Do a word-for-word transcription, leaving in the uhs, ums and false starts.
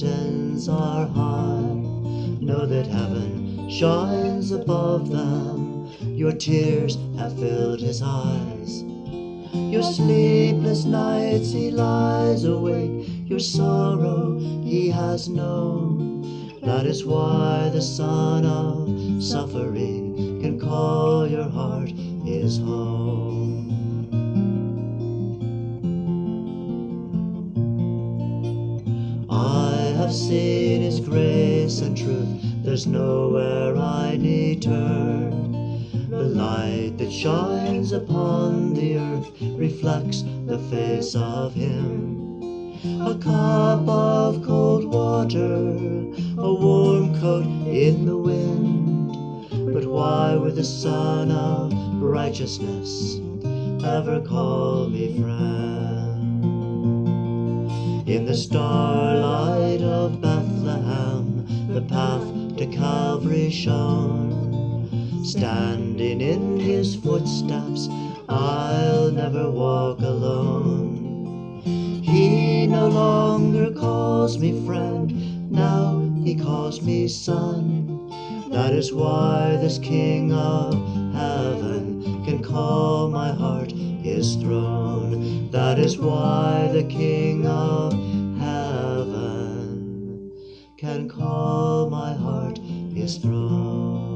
mountains are high, know that heaven shines above them. Your tears have filled his eyes. Your sleepless nights he lies awake, your sorrow he has known. That is why the son of suffering can call your heart his home. I have seen his grace and truth, there's nowhere I need turn. The light that shines upon the earth reflects the face of him. A cup of cold water, a warm coat in the wind. But why would the Son of Righteousness ever call me friend? In the starlight of Bethlehem, the path to Calvary shone. Standing in his footsteps, I'll never walk alone. He no longer calls me friend, now he calls me son. That is why this King of heaven can call my heart his throne. That is why the King of heaven can call my heart his throne.